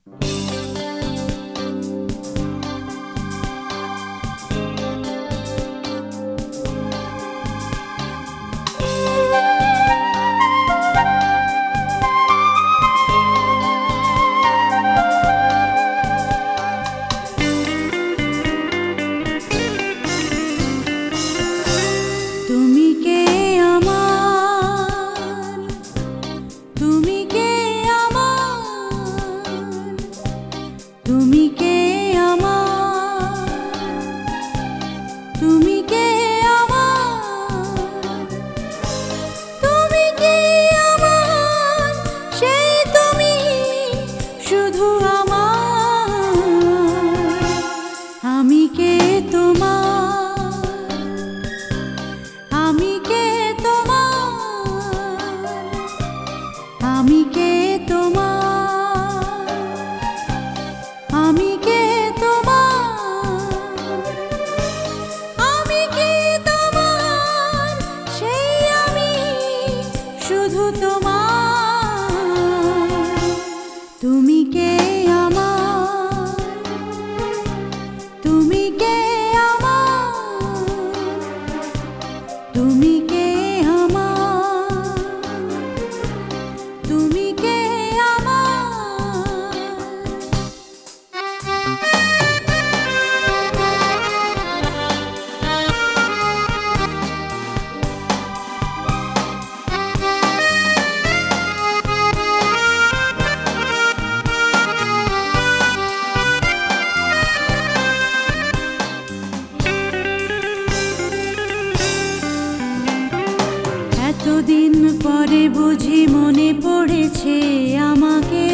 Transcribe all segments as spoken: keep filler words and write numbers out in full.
এতদিন পরে বুঝি মনে পড়েছে আমাকে,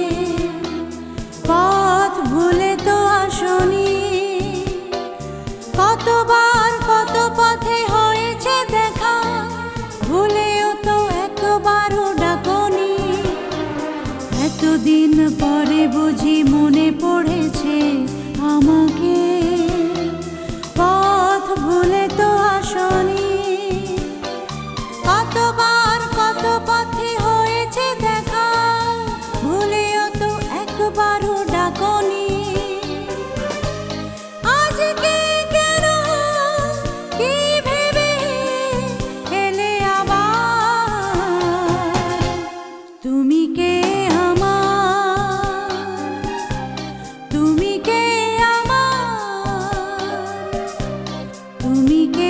পথ ভুলে তো আসনি। কতবার কত পথে হয়েছে দেখা, ভুলেও তো একবারও ডাকনি। এতদিন পরে বুঝি মনে পড়েছে আমাকে, পথ ভুলে তো আসনি। কতবার কত পথে হয়েছে দেখা, ভুলেও তো একবারও ডাকনি। আজকে কেন কি ভেবে এলে আবার, তুমি কে আমার, তুমি কে আমার, তুমি কে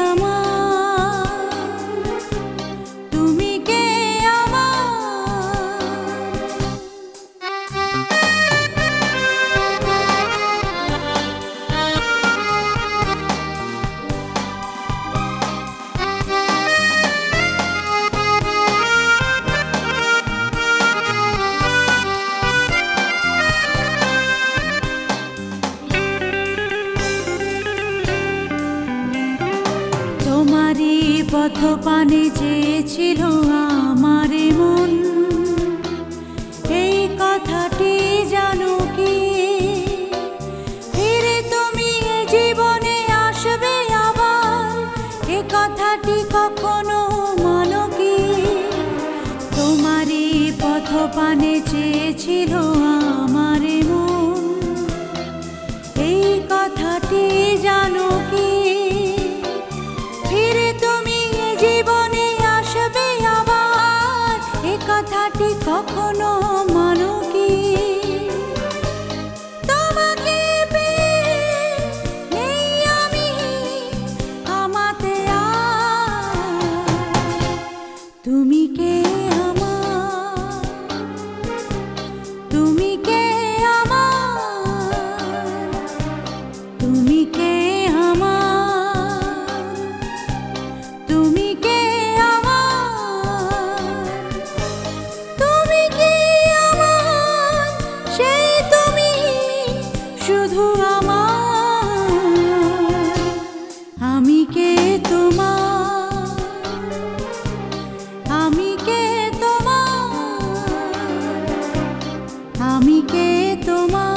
পথ পানে চেয়েছিল আমার মন, এই কথাটি জানো কি? ফিরে তুমি এ জীবনে আসবে আবার, এ কথাটি কখনো মানো কি? তোমারই পথ পানে চেয়েছিল আমার মন, এই কথাটি জানো কি? ফিরে তুমি এ জীবনে আসবে আবার, এ কথাটি কখনো মানো কি? তোমাকে পেয়ে নেই আমি আমাতে আর, তুমি কে আমার, তুমি কে আমার, তুমি কে আমার, তুমি কে আমার, তুমি কি আমার, সেই তুমি শুধু আমার। আমি কে তোমার, আমি কে তোমার, আমি কে তোমার।